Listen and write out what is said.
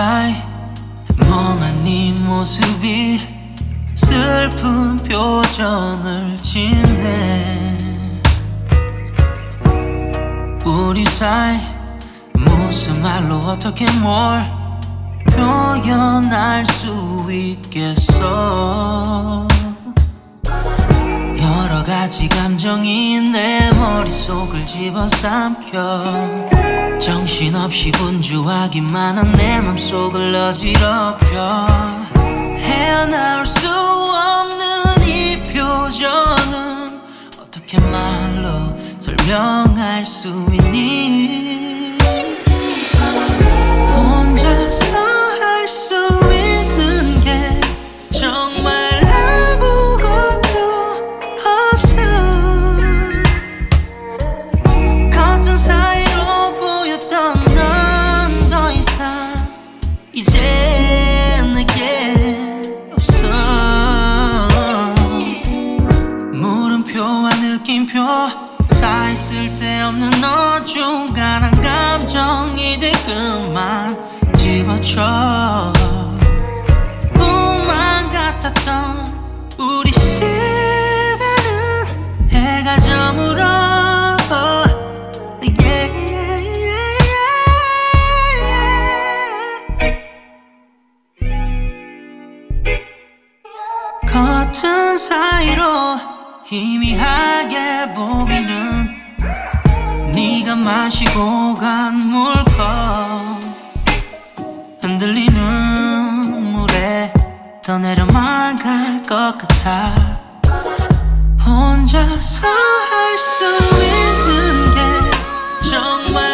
사이 멍한 네 모습이 슬픈 표정을 짓네. 우리 사이 무슨 말로 어떻게 뭘 표현할 수 있겠어. 여러 가지 감정이 내 머릿속을 집어삼켜 정신없이 분주하기만 한 내 맘속을 어지럽혀. 헤어나올 수 없는 이 표정은 어떻게 말로 설명할 수 있니? 혼자서 할 수 있는 게 정말 아무것도 없어. 겉은 사이로 보였던 넌 더 이상 이제 내게 없어. 물음표와 느낌표 사이 쓸데없는 어중간한 감정이 돼 그만 집어쳐. 꿈만 같았던 우리 시간은 해가 저물어. 겉은 사이로 희미하게 보이는 네가 마시고 간 물컵 흔들리는 물에 더 내려만 갈 것 같아. 혼자서 할 수 있는 게 정말